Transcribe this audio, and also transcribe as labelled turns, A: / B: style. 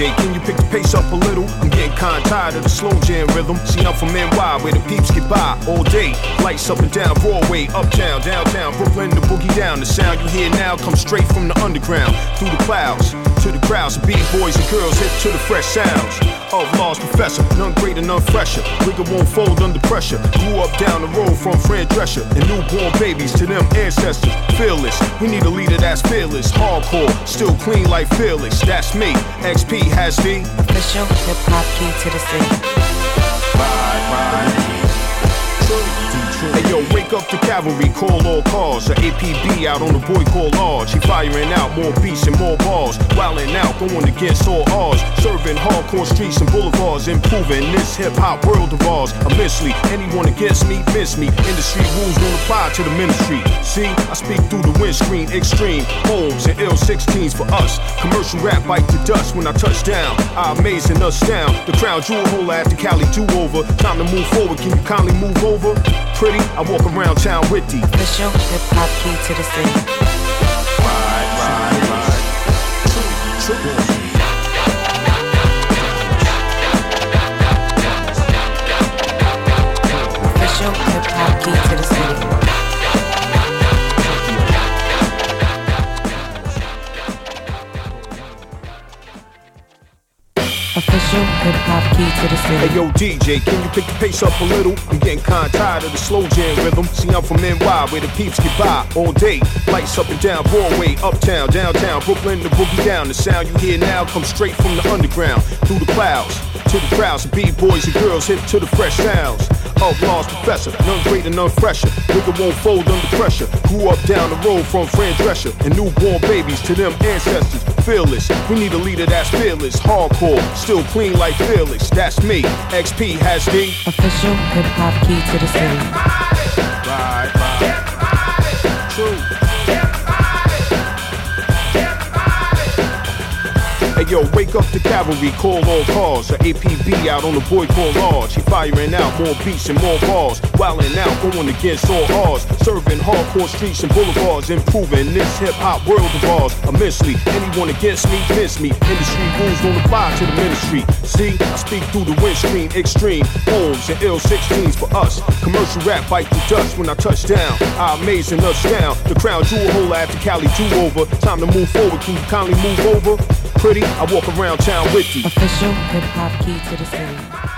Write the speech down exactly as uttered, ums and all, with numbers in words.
A: J, can you pick the pace up a little? I'm getting kinda tired of the slow jam rhythm. See, I'm from N Y, where the peeps get by all day. Lights up and down Broadway, uptown, downtown, Brooklyn, the boogie down. The sound you hear now comes straight from the underground, through the clouds, to the crowds of B-boys and girls hip to the fresh sounds of Law's Professor. None greater, none fresher. Rigor won't fold under pressure. Grew up down the road from Fran Drescher and newborn babies to them ancestors. Fearless, we need a leader that's fearless. Hardcore, still clean like fearless. That's me. X P has the
B: official hip-hop key to the city.
A: Ride, ride. Hey yo, wake up the cavalry, call all cars. A A P B out on the boy called Large. He firing out more beats and more bars. Wildin' out, going against all odds. Serving hardcore streets and boulevards. Improving this hip-hop world of ours. Immensely, anyone against me, miss me. Industry rules won't apply to the ministry. See, I speak through the windscreen. Extreme, homes and ill sixteens for us. Commercial rap bite the dust when I touch down. I amaze and astound. The crown jewel hole after Cali do-over. Time to move forward, can you kindly move over? Pretty, I walk around town with the
B: official hip-hop key to the city.
A: Ride, ride, ride.
B: Official hip-hop key to the city. Official hip-hop key to the city.
A: Hey yo D J, can you pick the pace up a little? I'm getting kinda tired of the slow jam rhythm. See, I'm from N Y, where the peeps get by all day. Lights up and down Broadway, uptown, downtown, Brooklyn, the boogie down. The sound you hear now comes straight from the underground, through the clouds, to the crowds of B-boys and girls hip to the fresh sounds of Law's Professor. None greater, none fresher. Rigor won't fold under pressure. Grew up down the road from Fran Drescher and newborn babies to them ancestors. Fearless, we need a leader that's fearless. Hardcore, still clean like fearless. That's me. X P has the
B: official hip-hop key to the city.
A: Ride, ride. True. Hey yo, wake up the cavalry, call all cars. A A P B out on the boy called Large. He firing out more beats and more bars. Wildin' out, going against all odds. Serving hardcore streets and boulevards. Improving this hip-hop world of ours. Immensely, anyone against me, miss me. Industry rules don't apply to the ministry. See, I speak through the windscreen. Extreme, homes and ill sixteens for us. Commercial rap bite the dust when I touch down. I amaze and astound. The crown jewel hole after Cali do-over. Time to move forward, can you kindly move over? Pretty, I walk around town with you.
B: Official hip-hop key to the city.